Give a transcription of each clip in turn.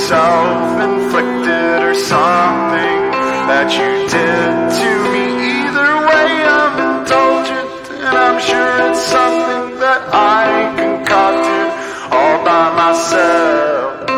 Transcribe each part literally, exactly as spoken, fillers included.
self-inflicted or something that you did to me. Either way, I'm indulgent, and I'm sure it's something that I concocted all by myself.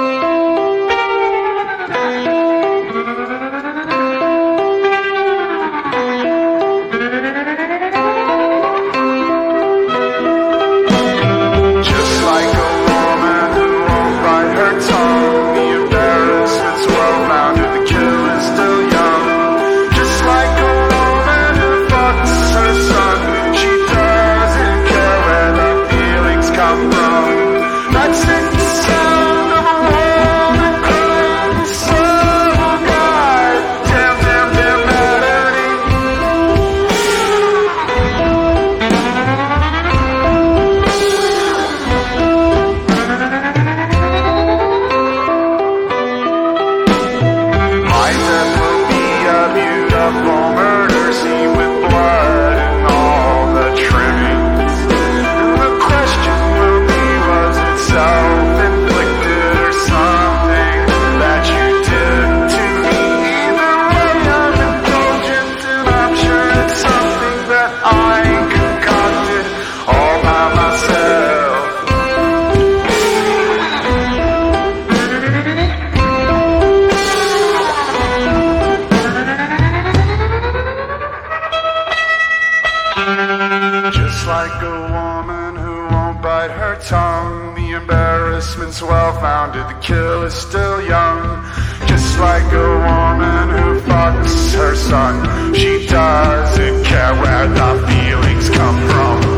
Just like a woman who won't bite her tongue, the embarrassment's well-founded, the kill is still young. Just like a woman who fucks her son, she doesn't care where the feelings come from.